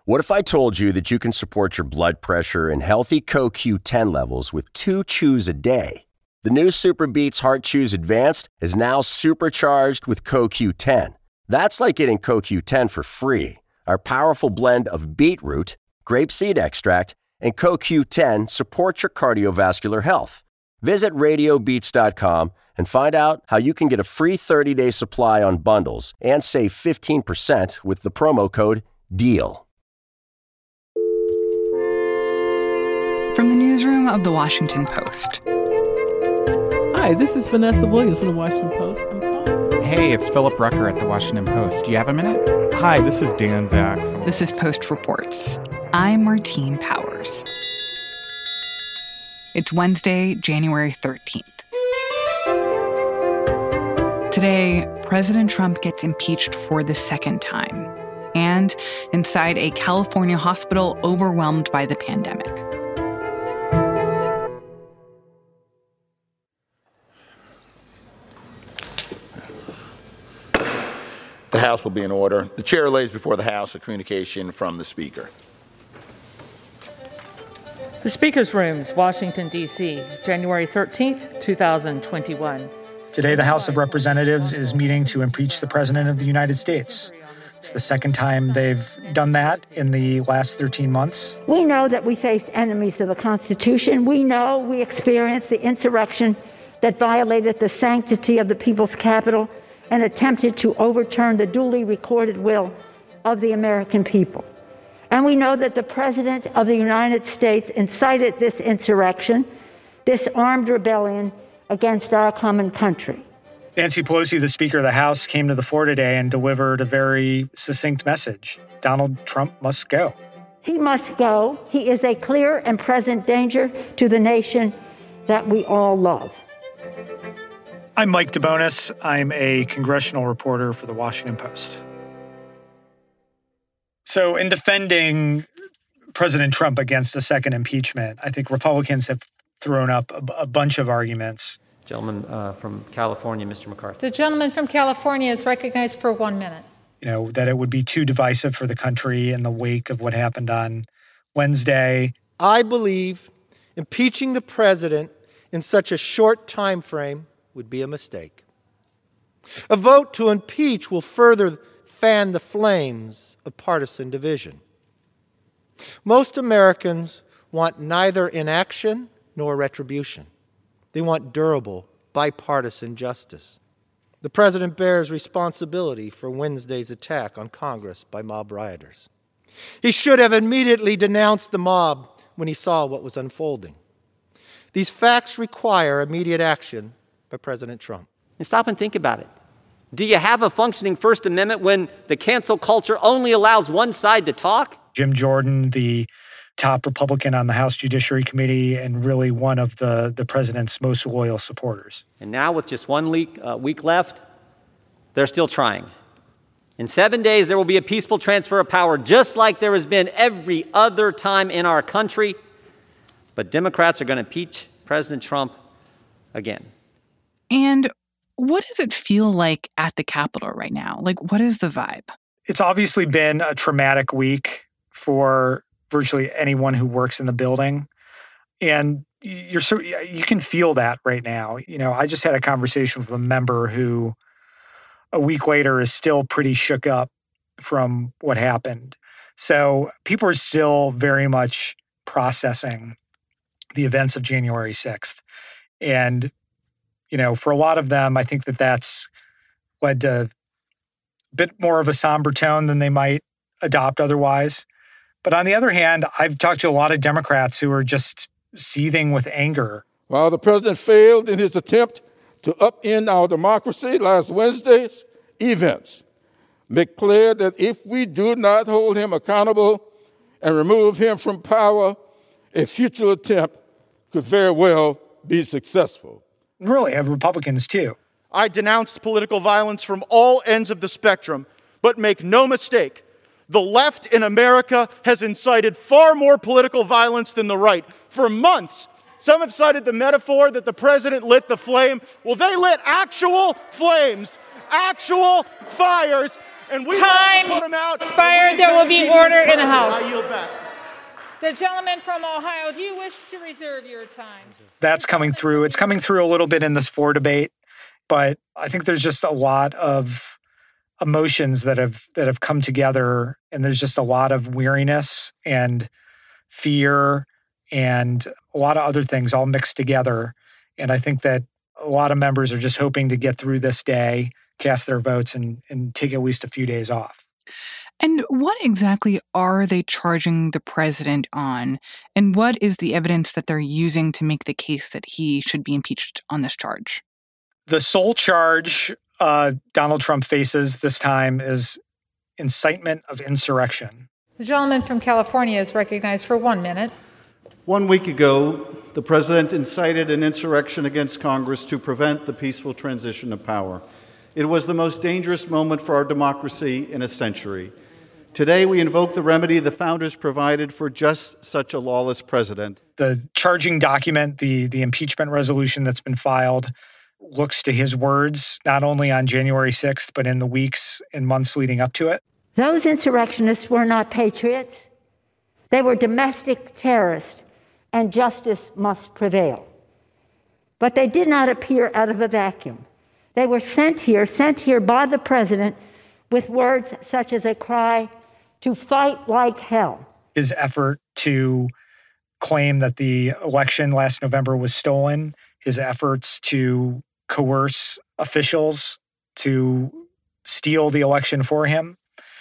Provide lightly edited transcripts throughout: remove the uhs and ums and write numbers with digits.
What if I told you that you can support your blood pressure and healthy CoQ10 levels with 2 chews a day? The new Super Beats Heart Chews Advanced is now supercharged with CoQ10. That's like getting CoQ10 for free. Our powerful blend of beetroot, grapeseed extract, and CoQ10 supports your cardiovascular health. Visit RadioBeats.com and find out how you can get a free 30-day supply on bundles and save 15% with the promo code DEAL. From the newsroom of The Washington Post. Hi, this is Vanessa Williams from The Washington Post. Hey, it's Philip Rucker at The Washington Post. Do you have a minute? Hi, this is Dan Zach. This is Post Reports. I'm Martine Powers. It's Wednesday, January 13th. Today, President Trump gets impeached for the second time, and inside a California hospital overwhelmed by the pandemic. The House will be in order. The chair lays before the House a communication from the Speaker. The Speaker's Rooms, Washington, D.C., January 13th, 2021. Today, the House of Representatives is meeting to impeach the President of the United States. It's the second time they've done that in the last 13 months. We know that we faced enemies of the Constitution. We know we experienced the insurrection that violated the sanctity of the people's capital and attempted to overturn the duly recorded will of the American people. And we know that the President of the United States incited this insurrection, this armed rebellion against our common country. Nancy Pelosi, the Speaker of the House, came to the floor today and delivered a very succinct message. Donald Trump must go. He must go. He is a clear and present danger to the nation that we all love. I'm Mike DeBonis. I'm a congressional reporter for The Washington Post. So in defending President Trump against a second impeachment, I think Republicans have thrown up a bunch of arguments. Gentleman from California, Mr. McCarthy. The gentleman from California is recognized for 1 minute. You know, that it would be too divisive for the country in the wake of what happened on Wednesday. I believe impeaching the president in such a short time frame would be a mistake. A vote to impeach will further fan the flames of partisan division. Most Americans want neither inaction nor retribution. They want durable, bipartisan justice. The president bears responsibility for Wednesday's attack on Congress by mob rioters. He should have immediately denounced the mob when he saw what was unfolding. These facts require immediate action by President Trump. And stop and think about it. Do you have a functioning First Amendment when the cancel culture only allows one side to talk? Jim Jordan, the top Republican on the House Judiciary Committee and really one of the president's most loyal supporters. And now with just 1 week left, they're still trying. In 7 days, there will be a peaceful transfer of power, just like there has been every other time in our country. But Democrats are going to impeach President Trump again. And what does it feel like at the Capitol right now? Like, what is the vibe? It's obviously been a traumatic week for virtually anyone who works in the building. And you can feel that right now. You know, I just had a conversation with a member who a week later is still pretty shook up from what happened. So people are still very much processing the events of January 6th. And, you know, for a lot of them, I think that that's led to a bit more of a somber tone than they might adopt otherwise. But on the other hand, I've talked to a lot of Democrats who are just seething with anger. While the president failed in his attempt to upend our democracy last Wednesday's events make clear that if we do not hold him accountable and remove him from power, a future attempt could very well be successful. Really, Republicans too. I denounce political violence from all ends of the spectrum, but make no mistake, the left in America has incited far more political violence than the right. For months, some have cited the metaphor that the president lit the flame. Well, they lit actual flames, actual fires, And we Time put him out. expired. There will be order in the House. I yield back. The gentleman from Ohio, do you wish to reserve your time? That's coming through. It's coming through a little bit in this floor debate, but I think there's just a lot of emotions that have come together, and there's just a lot of weariness and fear and a lot of other things all mixed together. And I think that a lot of members are just hoping to get through this day, cast their votes, and take at least a few days off. And what exactly are they charging the president on? And what is the evidence that they're using to make the case that he should be impeached on this charge? The sole charge Donald Trump faces this time is incitement of insurrection. The gentleman from California is recognized for 1 minute. 1 week ago, the president incited an insurrection against Congress to prevent the peaceful transition of power. It was the most dangerous moment for our democracy in a century. Today, we invoke the remedy the founders provided for just such a lawless president. The charging document, the impeachment resolution that's been filed, looks to his words, not only on January 6th, but in the weeks and months leading up to it. Those insurrectionists were not patriots. They were domestic terrorists, and justice must prevail. But they did not appear out of a vacuum. They were sent here by the president with words such as a cry to fight like hell. His effort to claim that the election last November was stolen, his efforts to coerce officials to steal the election for him,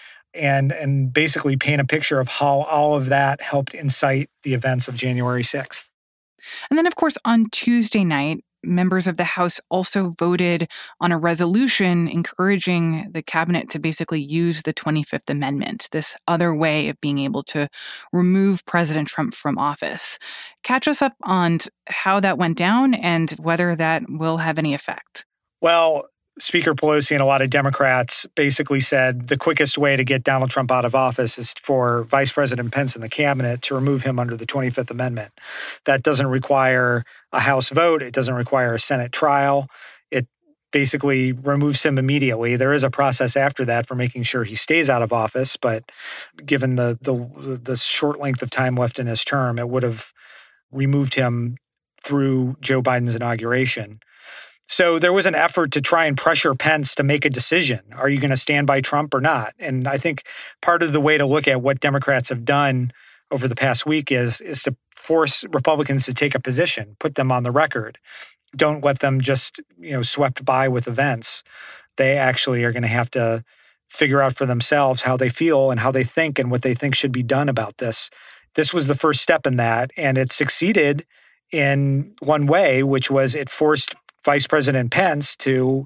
and basically paint a picture of how all of that helped incite the events of January 6th. And then, of course, on Tuesday night, members of the House also voted on a resolution encouraging the cabinet to basically use the 25th Amendment, this other way of being able to remove President Trump from office. Catch us up on how that went down and whether that will have any effect. Well, Speaker Pelosi and a lot of Democrats basically said the quickest way to get Donald Trump out of office is for Vice President Pence and the cabinet to remove him under the 25th Amendment. That doesn't require a House vote. It doesn't require a Senate trial. It basically removes him immediately. There is a process after that for making sure he stays out of office, but given the short length of time left in his term, it would have removed him through Joe Biden's inauguration. So there was an effort to try and pressure Pence to make a decision. Are you going to stand by Trump or not? And I think part of the way to look at what Democrats have done over the past week is to force Republicans to take a position, put them on the record. Don't let them just, swept by with events. They actually are going to have to figure out for themselves how they feel and how they think and what they think should be done about this. This was the first step in that, and it succeeded in one way, which was it forced Vice President Pence to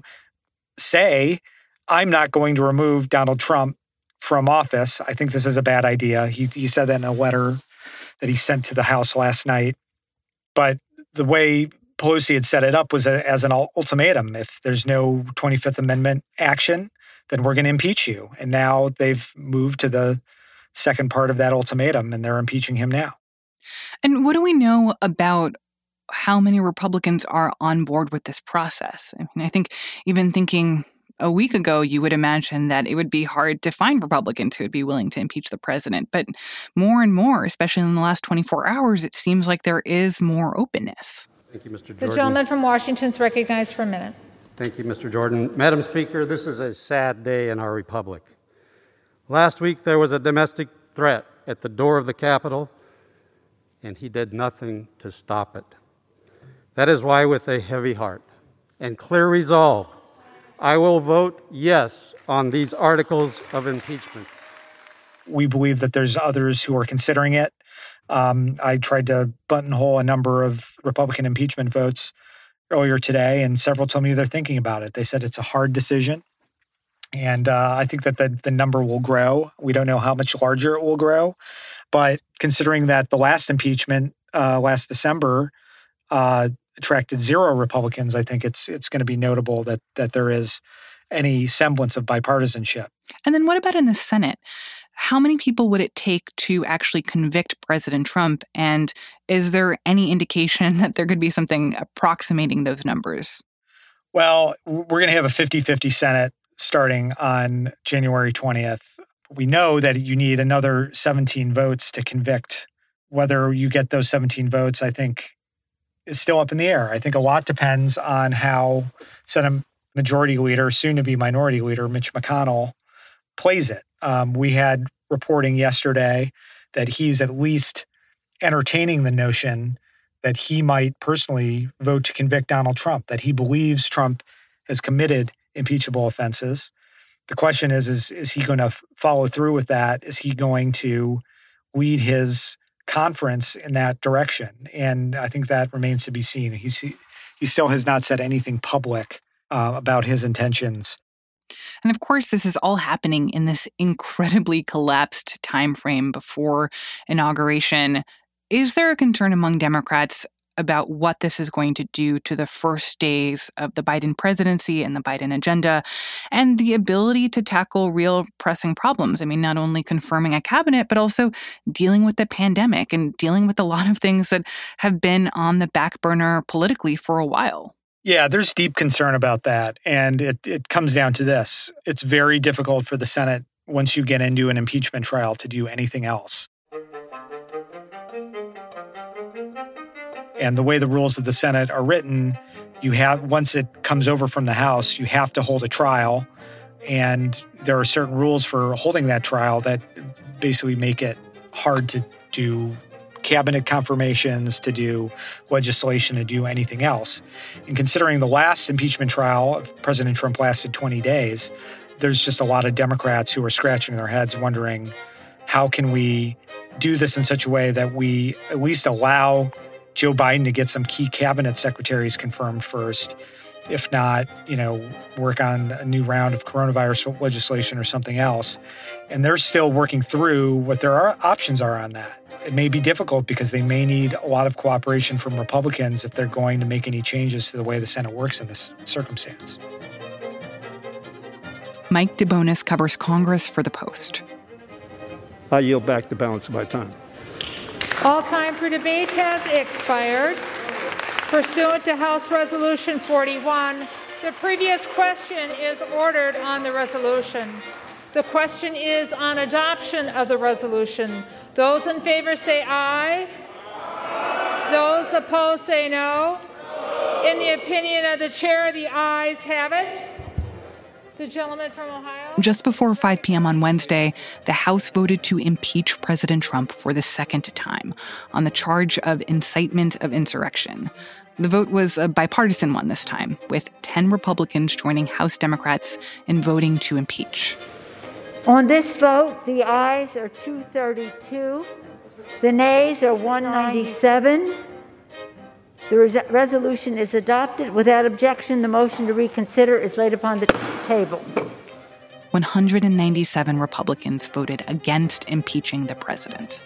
say, I'm not going to remove Donald Trump from office. I think this is a bad idea. He said that in a letter that he sent to the House last night. But the way Pelosi had set it up was as an ultimatum. If there's no 25th Amendment action, then we're going to impeach you. And now they've moved to the second part of that ultimatum, and they're impeaching him now. And what do we know about how many Republicans are on board with this process? I mean, I think even thinking a week ago, you would imagine that it would be hard to find Republicans who would be willing to impeach the president. But more and more, especially in the last 24 hours, it seems like there is more openness. Thank you, Mr. Jordan. The gentleman from Washington is recognized for a minute. Thank you, Mr. Jordan. Madam Speaker, this is a sad day in our republic. Last week, there was a domestic threat at the door of the Capitol, and he did nothing to stop it. That is why, with a heavy heart and clear resolve, I will vote yes on these articles of impeachment. We believe that there's others who are considering it. I tried to buttonhole a number of Republican impeachment votes earlier today, and several told me they're thinking about it. They said it's a hard decision, and I think that the number will grow. We don't know how much larger it will grow, but considering that the last impeachment last December attracted 0 Republicans, I think it's going to be notable that there is any semblance of bipartisanship. And then what about in the Senate? How many people would it take to actually convict President Trump? And is there any indication that there could be something approximating those numbers? Well, we're going to have a 50-50 Senate starting on January 20th. We know that you need another 17 votes to convict. Whether you get those 17 votes, I think, is still up in the air. I think a lot depends on how Senate Majority Leader, soon-to-be Minority Leader, Mitch McConnell, plays it. We had reporting yesterday that he's at least entertaining the notion that he might personally vote to convict Donald Trump, that he believes Trump has committed impeachable offenses. The question is he going to follow through with that? Is he going to lead his conference in that direction? And I think that remains to be seen. He still has not said anything public about his intentions. And of course, this is all happening in this incredibly collapsed time frame before inauguration. Is there a concern among Democrats about what this is going to do to the first days of the Biden presidency and the Biden agenda and the ability to tackle real pressing problems? I mean, not only confirming a cabinet, but also dealing with the pandemic and dealing with a lot of things that have been on the back burner politically for a while. Yeah, there's deep concern about that. And it comes down to this. It's very difficult for the Senate, once you get into an impeachment trial, to do anything else. And the way the rules of the Senate are written, once it comes over from the House, you have to hold a trial. And there are certain rules for holding that trial that basically make it hard to do cabinet confirmations, to do legislation, to do anything else. And considering the last impeachment trial of President Trump lasted 20 days, there's just a lot of Democrats who are scratching their heads wondering, how can we do this in such a way that we at least allow Joe Biden to get some key cabinet secretaries confirmed first, if not, work on a new round of coronavirus legislation or something else. And they're still working through what their options are on that. It may be difficult because they may need a lot of cooperation from Republicans if they're going to make any changes to the way the Senate works in this circumstance. Mike DeBonis covers Congress for The Post. I yield back the balance of my time. All time for debate has expired. Pursuant to House Resolution 41, the previous question is ordered on the resolution. The question is on adoption of the resolution. Those in favor say aye. Those opposed say no. In the opinion of the chair, the ayes have it. The gentleman from Ohio. Just before 5 p.m. on Wednesday, the House voted to impeach President Trump for the second time on the charge of incitement of insurrection. The vote was a bipartisan one this time, with 10 Republicans joining House Democrats in voting to impeach. On this vote, the ayes are 232. The nays are 197. The resolution is adopted. Without objection, the motion to reconsider is laid upon the table. 197 Republicans voted against impeaching the president.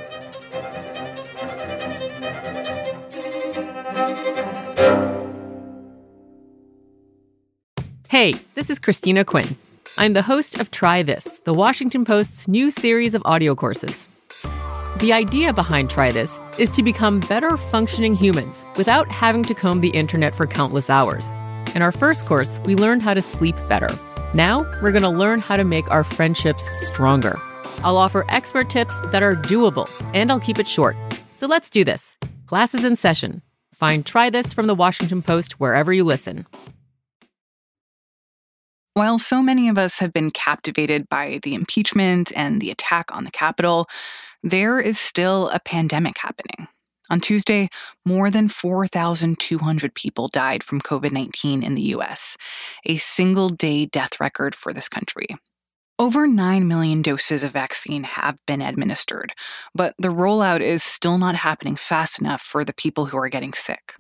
Hey, this is Christina Quinn. I'm the host of Try This, the Washington Post's new series of audio courses. The idea behind Try This is to become better functioning humans without having to comb the internet for countless hours. In our first course, we learned how to sleep better. Now, we're going to learn how to make our friendships stronger. I'll offer expert tips that are doable, and I'll keep it short. So let's do this. Class is in session. Find Try This from the Washington Post wherever you listen. While so many of us have been captivated by the impeachment and the attack on the Capitol, there is still a pandemic happening. On Tuesday, more than 4,200 people died from COVID-19 in the U.S., a single-day death record for this country. Over 9 million doses of vaccine have been administered, but the rollout is still not happening fast enough for the people who are getting sick.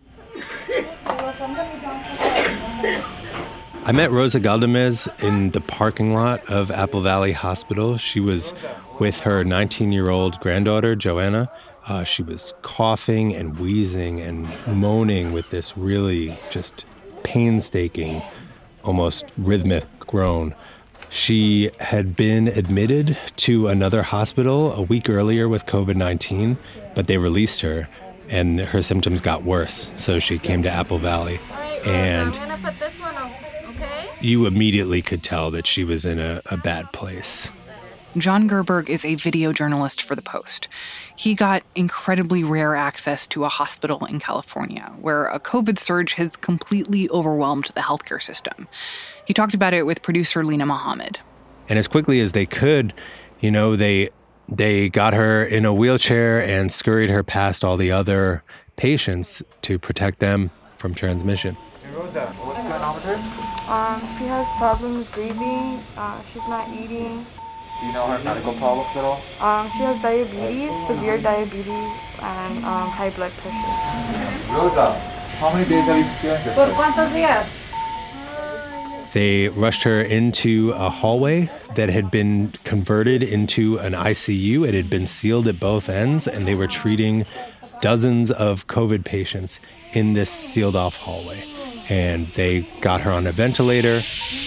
I met Rosa Galdamez in the parking lot of Apple Valley Hospital. She was with her 19-year-old granddaughter, Joanna. She was coughing and wheezing and moaning with this really just painstaking, almost rhythmic groan. She had been admitted to another hospital a week earlier with COVID-19, but they released her, and her symptoms got worse, so she came to Apple Valley. And I'm gonna put this one on, okay? you immediately could tell that she was in a bad place. John Gerberg is a video journalist for The Post. He got incredibly rare access to a hospital in California where a COVID surge has completely overwhelmed the healthcare system. He talked about it with producer Lena Mohammed. And as quickly as they could, they got her in a wheelchair and scurried her past all the other patients to protect them from transmission. Hey Rosa, what's going on with her? She has problems breathing. She's not eating. Do you know her medical problems at all? She has diabetes, severe diabetes, and high blood pressure. Rosa, how many days have you been feeling this way? ¿Cuántos días? They rushed her into a hallway that had been converted into an ICU. It had been sealed at both ends, and they were treating dozens of COVID patients in this sealed off hallway. And they got her on a ventilator.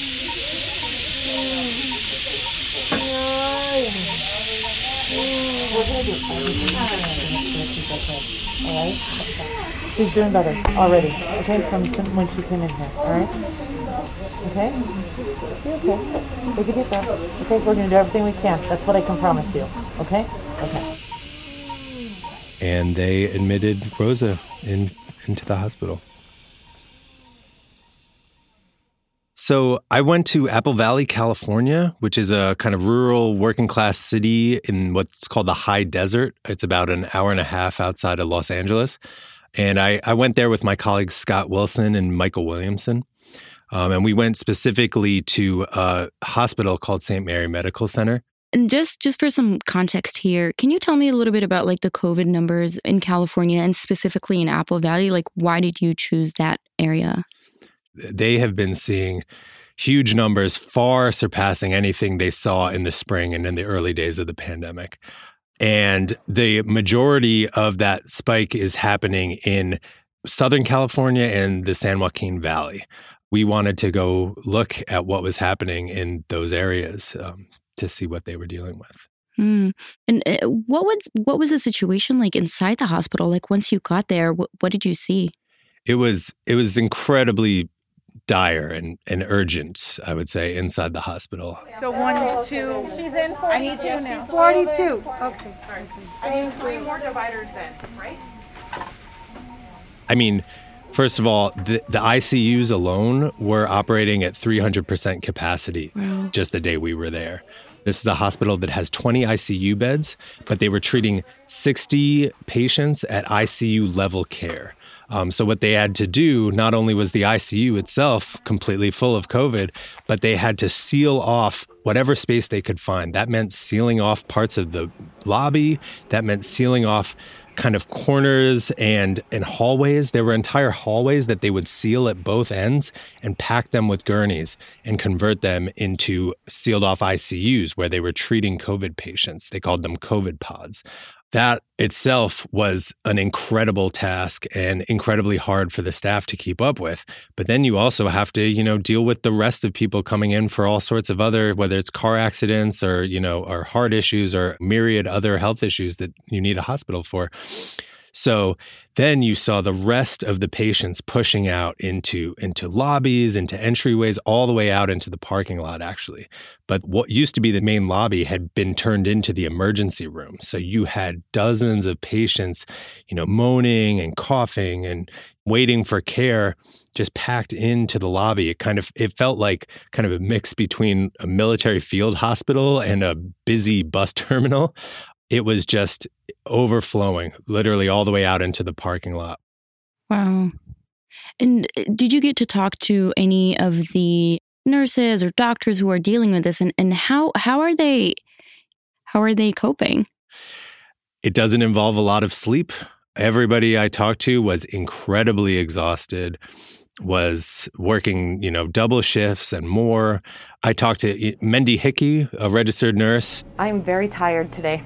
She's doing better already, okay, from when she came in here, all right? Okay? Okay. Take a deep breath. Okay, we're going to do everything we can. That's what I can promise you, okay? Okay. And they admitted Rosa into the hospital. So I went to Apple Valley, California, which is a kind of rural working class city in what's called the high desert. It's about an hour and a half outside of Los Angeles. And I went there with my colleagues Scott Wilson and Michael Williamson. And we went specifically to a hospital called St. Mary Medical Center. And just for some context here, can you tell me a little bit about like the COVID numbers in California and specifically in Apple Valley? Like, why did you choose that area? They have been seeing huge numbers, far surpassing anything they saw in the spring and in the early days of the pandemic. And the majority of that spike is happening in Southern California and the San Joaquin Valley. We wanted to go look at what was happening in those areas to see what they were dealing with. And what was the situation like inside the hospital? Like once you got there, what did you see? It was incredibly dire and urgent, I would say, inside the hospital. So 1, 2. She's in 42. I need 2 now. 42. Okay. Sorry. I need 3 more dividers then, right? I mean, first of all, the ICUs alone were operating at 300% capacity just the day we were there. This is a hospital that has 20 ICU beds, but they were treating 60 patients at ICU level care. So what they had to do, not only was the ICU itself completely full of COVID, but they had to seal off whatever space they could find. That meant sealing off parts of the lobby. That meant sealing off kind of corners and hallways. There were entire hallways that they would seal at both ends and pack them with gurneys and convert them into sealed off ICUs where they were treating COVID patients. They called them COVID pods. That itself was an incredible task and incredibly hard for the staff to keep up with. But then you also have to, deal with the rest of people coming in for all sorts of other, whether it's car accidents or, or heart issues or myriad other health issues that you need a hospital for. So then you saw the rest of the patients pushing out into lobbies, into entryways, all the way out into the parking lot, actually. But what used to be the main lobby had been turned into the emergency room. So you had dozens of patients, moaning and coughing and waiting for care just packed into the lobby. It felt like kind of a mix between a military field hospital and a busy bus terminal. It was just overflowing, literally all the way out into the parking lot. Wow. And did you get to talk to any of the nurses or doctors who are dealing with this? And how are they coping? It doesn't involve a lot of sleep. Everybody I talked to was incredibly exhausted, was working, double shifts and more. I talked to Mendy Hickey, a registered nurse. I'm very tired today.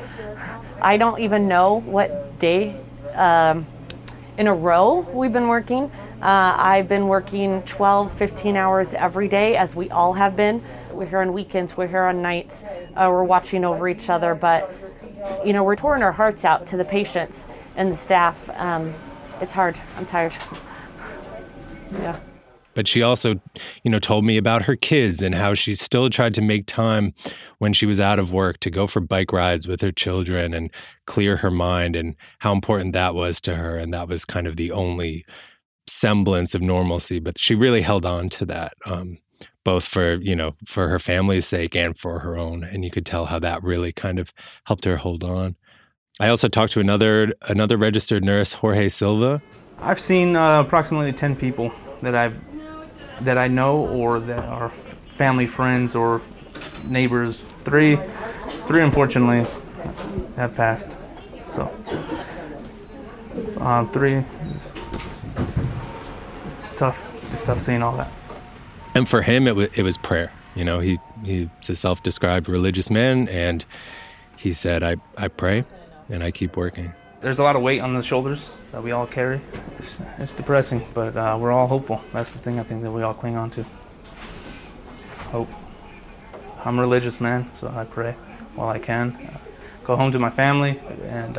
I don't even know what day in a row we've been working. I've been working 12, 15 hours every day, as we all have been. We're here on weekends, we're here on nights, we're watching over each other, but we're pouring our hearts out to the patients and the staff. It's hard. I'm tired. Yeah. But she also, told me about her kids and how she still tried to make time when she was out of work to go for bike rides with her children and clear her mind, and how important that was to her. And that was kind of the only semblance of normalcy. But she really held on to that, both for her family's sake and for her own. And you could tell how that really kind of helped her hold on. I also talked to another registered nurse, Jorge Silva. I've seen approximately 10 people that I know, or that are family, friends, or neighbors. Three unfortunately have passed. So 3, it's tough. It's tough seeing all that. And for him, it was prayer. He's a self-described religious man, and he said, I pray and I keep working. There's a lot of weight on the shoulders that we all carry. It's depressing, but we're all hopeful. That's the thing I think that we all cling on to. Hope. I'm a religious man, so I pray while I can. Go home to my family, and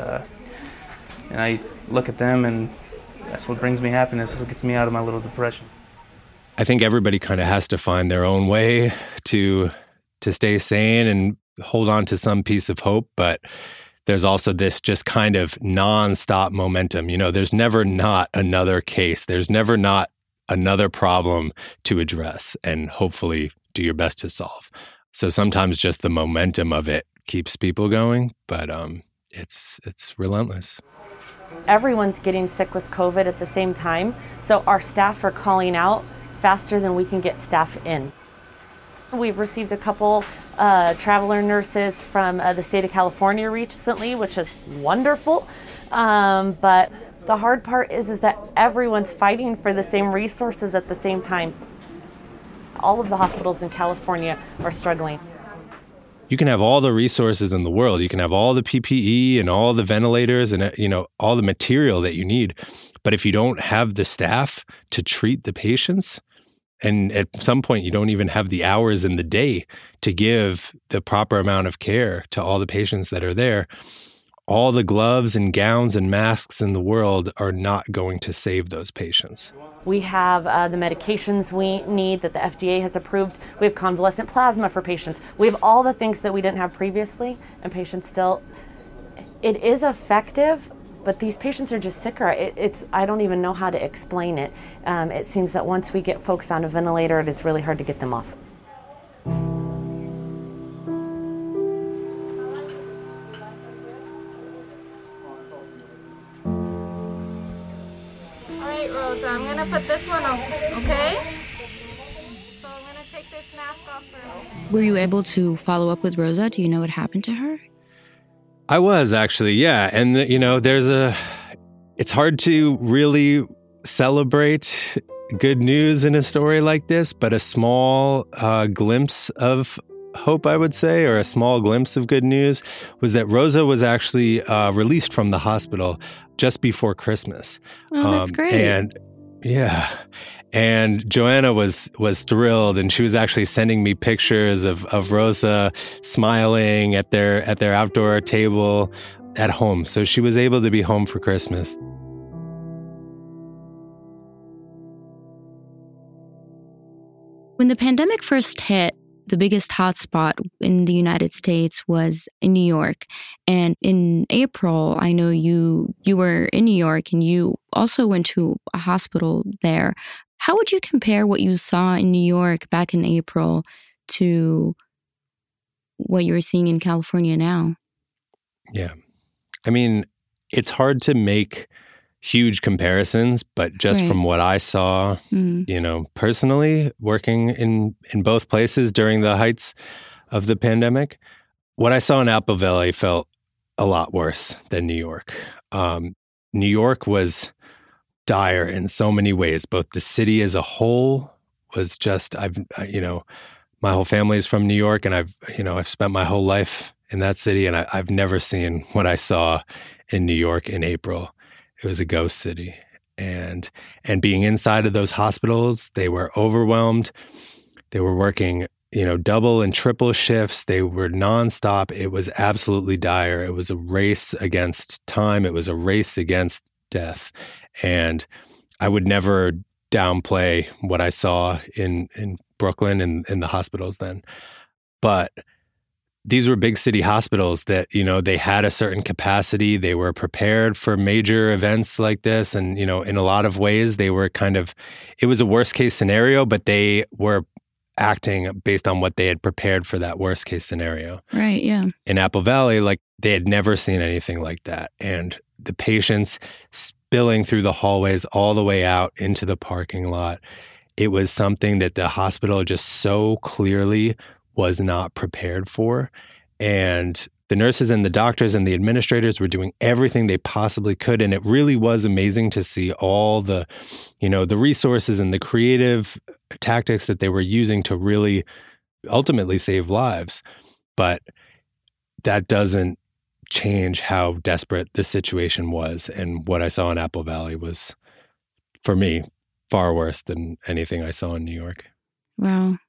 I look at them, and that's what brings me happiness. That's what gets me out of my little depression. I think everybody kind of has to find their own way to stay sane and hold on to some piece of hope, but there's also this just kind of nonstop momentum. There's never not another case. There's never not another problem to address and hopefully do your best to solve. So sometimes just the momentum of it keeps people going, but it's relentless. Everyone's getting sick with COVID at the same time, so our staff are calling out faster than we can get staff in. We've received a couple traveler nurses from the state of California recently, which is wonderful. But the hard part is that everyone's fighting for the same resources at the same time. All of the hospitals in California are struggling. You can have all the resources in the world. You can have all the PPE and all the ventilators and, all the material that you need. But if you don't have the staff to treat the patients, and at some point you don't even have the hours in the day to give the proper amount of care to all the patients that are there, all the gloves and gowns and masks in the world are not going to save those patients. We have the medications we need that the FDA has approved. We have convalescent plasma for patients. We have all the things that we didn't have previously, and patients still. It is effective, but these patients are just sicker. I don't even know how to explain it. It seems that once we get folks on a ventilator, it is really hard to get them off. All right, Rosa, I'm gonna put this one on, okay? So I'm gonna take this mask off first. Were you able to follow up with Rosa? Do you know what happened to her? I was actually, yeah. And, it's hard to really celebrate good news in a story like this, but a small glimpse of hope, I would say, or a small glimpse of good news was that Rosa was actually released from the hospital just before Christmas. Oh, that's great. And yeah. And Joanna was thrilled, and she was actually sending me pictures of Rosa smiling at their outdoor table at home. So she was able to be home for Christmas. When the pandemic first hit, the biggest hotspot in the United States was in New York. And in April, I know you were in New York and you also went to a hospital there. How would you compare what you saw in New York back in April to what you're seeing in California now? Yeah. I mean, it's hard to make huge comparisons, but just from what I saw, personally working in both places during the heights of the pandemic, what I saw in Apple Valley felt a lot worse than New York. New York was dire in so many ways. Both the city as a whole was just, my whole family is from New York, and I've spent my whole life in that city, and I've never seen what I saw in New York in April. It was a ghost city. And being inside of those hospitals, they were overwhelmed. They were working, double and triple shifts. They were nonstop. It was absolutely dire. It was a race against time. It was a race against death. And I would never downplay what I saw in Brooklyn and in the hospitals then. But these were big city hospitals that, they had a certain capacity. They were prepared for major events like this. And, in a lot of ways, they were it was a worst case scenario, but they were acting based on what they had prepared for that worst case scenario. Right, yeah. In Apple Valley, they had never seen anything like that. And the patients spilling through the hallways all the way out into the parking lot, it was something that the hospital just so clearly was not prepared for. And the nurses and the doctors and the administrators were doing everything they possibly could. And it really was amazing to see all the, the resources and the creative tactics that they were using to really ultimately save lives. But that doesn't change how desperate the situation was. And what I saw in Apple Valley was, for me, far worse than anything I saw in New York. Wow.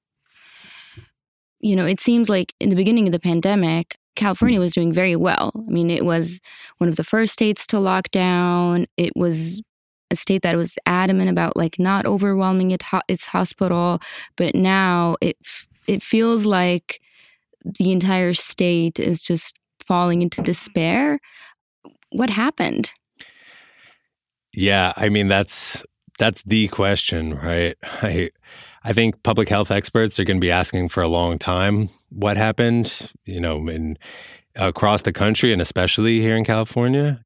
It seems like in the beginning of the pandemic, California was doing very well. I mean, it was one of the first states to lock down. It was a state that was adamant about not overwhelming its hospital. But now it feels like the entire state is just falling into despair. What happened? Yeah, I mean, that's the question, right? I think public health experts are going to be asking for a long time what happened, across the country and especially here in California.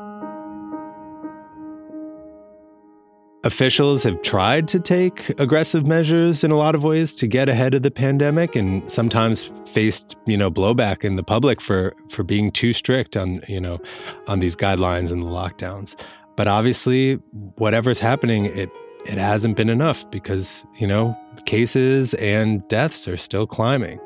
Officials have tried to take aggressive measures in a lot of ways to get ahead of the pandemic and sometimes faced, blowback in the public for being too strict on these guidelines and the lockdowns. But obviously, whatever's happening, it hasn't been enough because, cases and deaths are still climbing.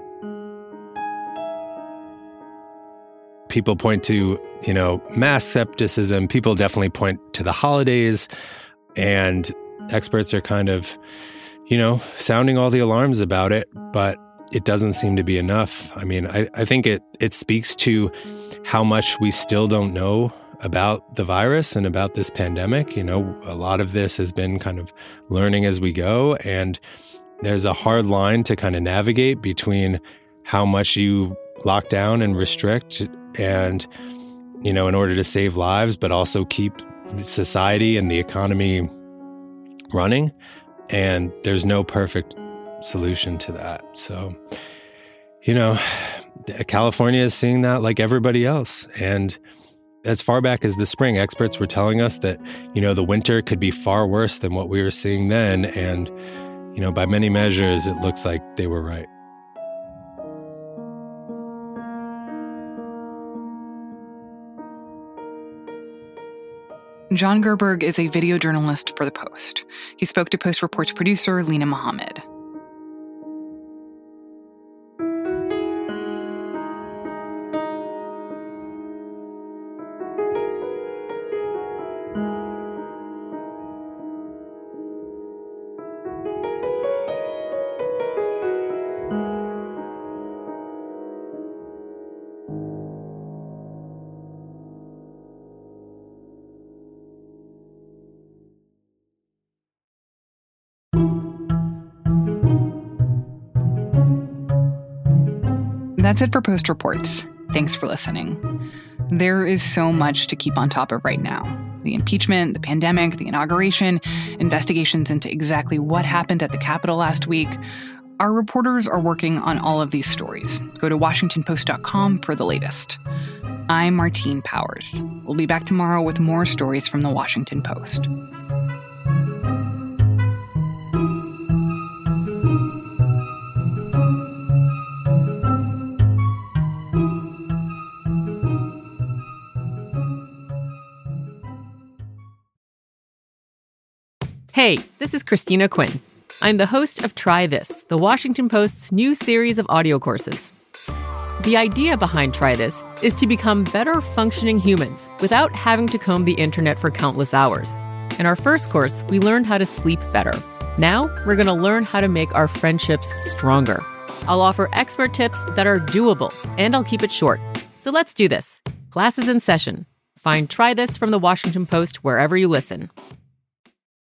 People point to, mass skepticism. People definitely point to the holidays. And experts are kind of, sounding all the alarms about it, but it doesn't seem to be enough. I mean, I think it speaks to how much we still don't know about the virus and about this pandemic. A lot of this has been kind of learning as we go. And there's a hard line to kind of navigate between how much you lock down and restrict and, in order to save lives, but also keep society and the economy running. And there's no perfect solution to that. So, California is seeing that like everybody else. And as far back as the spring, experts were telling us that, the winter could be far worse than what we were seeing then. And, by many measures, it looks like they were right. John Gerberg is a video journalist for The Post. He spoke to Post Report's producer, Lena Mohammed. That's it for Post Reports. Thanks for listening. There is so much to keep on top of right now. The impeachment, the pandemic, the inauguration, investigations into exactly what happened at the Capitol last week. Our reporters are working on all of these stories. Go to WashingtonPost.com for the latest. I'm Martine Powers. We'll be back tomorrow with more stories from the Washington Post. Hey, this is Christina Quinn. I'm the host of Try This, the Washington Post's new series of audio courses. The idea behind Try This is to become better functioning humans without having to comb the internet for countless hours. In our first course, we learned how to sleep better. Now, we're going to learn how to make our friendships stronger. I'll offer expert tips that are doable, and I'll keep it short. So let's do this. Class is in session. Find Try This from the Washington Post wherever you listen.